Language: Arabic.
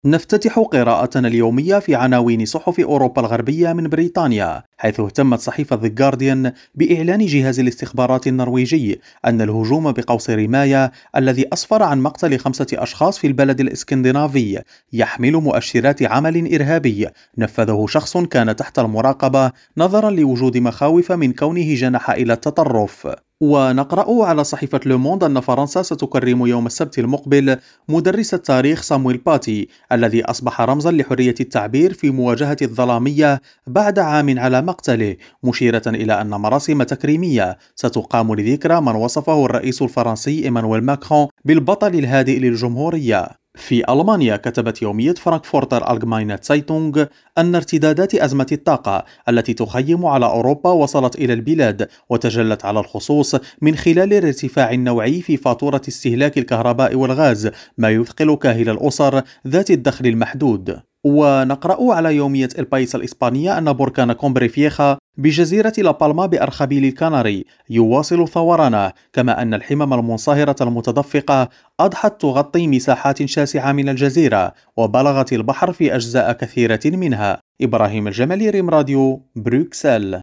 نفتتح قراءتنا اليومية في عناوين صحف أوروبا الغربية من بريطانيا، حيث اهتمت صحيفة The Guardian بإعلان جهاز الاستخبارات النرويجي أن الهجوم بقوس رماية الذي أسفر عن مقتل 5 أشخاص في البلد الإسكندنافي يحمل مؤشرات عمل إرهابي نفذه شخص كان تحت المراقبة نظرا لوجود مخاوف من كونه جنح إلى التطرف. ونقرأ على صحيفة لوموند أن فرنسا ستكرم يوم السبت المقبل مدرس التاريخ صامويل باتي الذي أصبح رمزا لحرية التعبير في مواجهة الظلامية بعد عام على مقتله، مشيرة إلى أن مراسم تكريمية ستقام لذكرى من وصفه الرئيس الفرنسي إيمانويل ماكرون بالبطل الهادئ للجمهورية. في ألمانيا كتبت يومية فرانكفورتر ألجماينة تسايتونغ أن ارتدادات أزمة الطاقة التي تخيم على أوروبا وصلت إلى البلاد وتجلت على الخصوص من خلال الارتفاع النوعي في فاتورة استهلاك الكهرباء والغاز، ما يثقل كاهل الأسر ذات الدخل المحدود. ونقرأ على يومية البايس الإسبانية أن بركان كومبريفيخا بجزيرة لابالما بأرخبيل الكناري يواصل ثورانه، كما أن الحمم المنصهرة المتدفقة أضحت تغطي مساحات شاسعة من الجزيرة وبلغت البحر في أجزاء كثيرة منها. إبراهيم الجمالي، ريم راديو، بروكسل.